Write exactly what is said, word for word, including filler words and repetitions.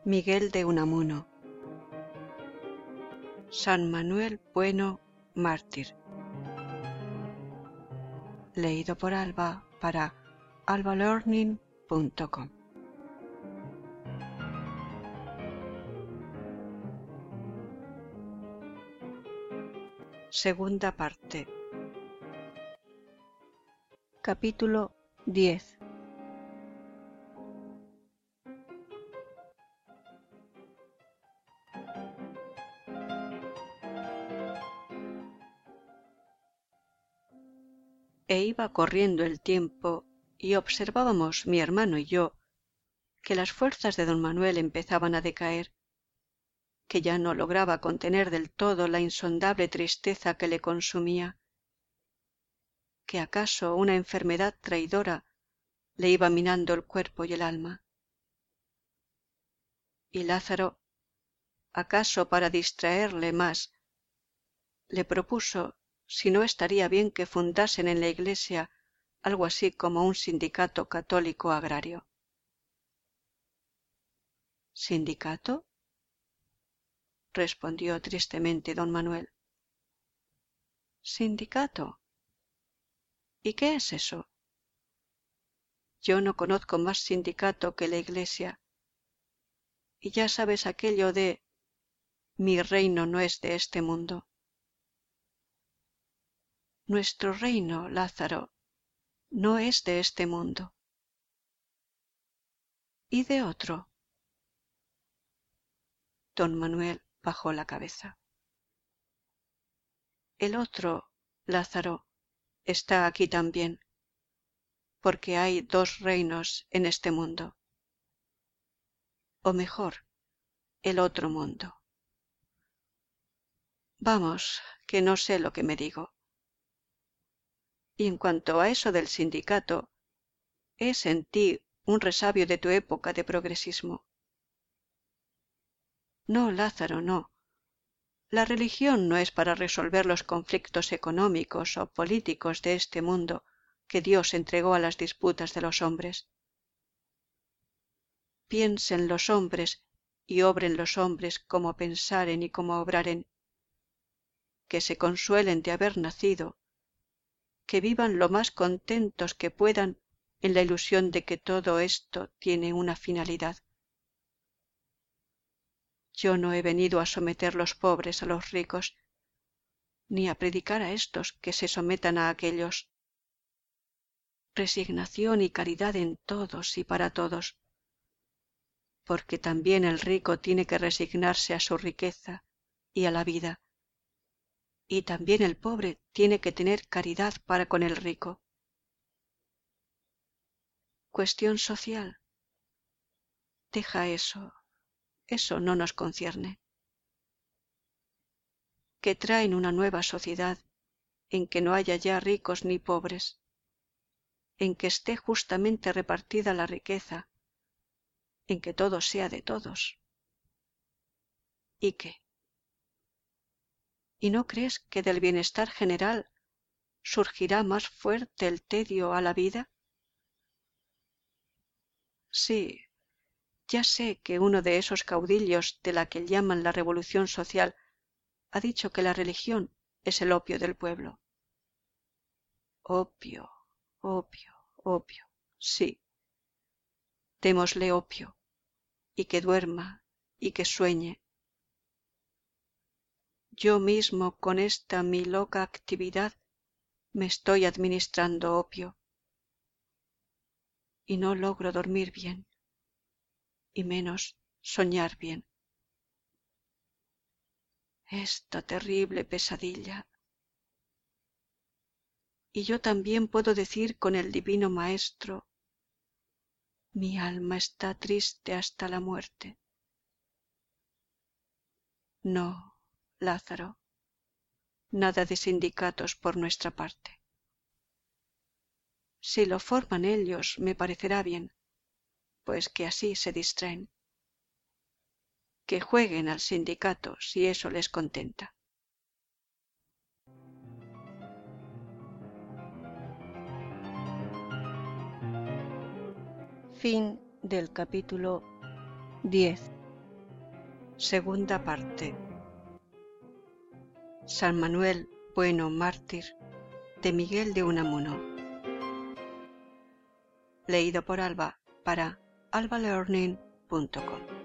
Miguel de Unamuno. San Manuel Bueno, mártir. Leído por Alba para alba learning punto com. Segunda parte. Capítulo diez. E iba corriendo el tiempo y observábamos mi hermano y yo que las fuerzas de don Manuel empezaban a decaer, que ya no lograba contener del todo la insondable tristeza que le consumía, que acaso una enfermedad traidora le iba minando el cuerpo y el alma. Y Lázaro, acaso para distraerle más, le propuso si no estaría bien que fundasen en la iglesia algo así como un sindicato católico agrario. ¿Sindicato?, respondió tristemente don Manuel. ¿Sindicato? ¿Y qué es eso? Yo no conozco más sindicato que la iglesia. Y ya sabes aquello de mi reino no es de este mundo. Nuestro reino, Lázaro, no es de este mundo. ¿Y de otro? Don Manuel bajó la cabeza. El otro, Lázaro, está aquí también, porque hay dos reinos en este mundo. O mejor, el otro mundo. Vamos, que no sé lo que me digo. Y en cuanto a eso del sindicato, es en ti un resabio de tu época de progresismo. No, Lázaro, no. La religión no es para resolver los conflictos económicos o políticos de este mundo que Dios entregó a las disputas de los hombres. Piensen los hombres y obren los hombres como pensaren y como obraren. Que se consuelen de haber nacido, que vivan lo más contentos que puedan en la ilusión de que todo esto tiene una finalidad. Yo no he venido a someter los pobres a los ricos, ni a predicar a estos que se sometan a aquellos. Resignación y caridad en todos y para todos, porque también el rico tiene que resignarse a su riqueza y a la vida, y también el pobre tiene que tener caridad para con el rico. Cuestión social. Deja eso, eso no nos concierne. Que traen una nueva sociedad en que no haya ya ricos ni pobres, en que esté justamente repartida la riqueza, en que todo sea de todos. ¿Y qué? ¿Y no crees que del bienestar general surgirá más fuerte el tedio a la vida? Sí, ya sé que uno de esos caudillos de la que llaman la revolución social ha dicho que la religión es el opio del pueblo. Opio, opio, opio, sí. Démosle opio, y que duerma, y que sueñe. Yo mismo con esta mi loca actividad me estoy administrando opio, y no logro dormir bien, y menos soñar bien. Esta terrible pesadilla. Y yo también puedo decir con el divino Maestro, mi alma está triste hasta la muerte. No, Lázaro, nada de sindicatos por nuestra parte. Si lo forman ellos me parecerá bien, pues que así se distraen. Que jueguen al sindicato si eso les contenta. Fin del capítulo diez. Segunda parte. San Manuel Bueno Mártir, de Miguel de Unamuno. Leído por Alba para alba learning punto com.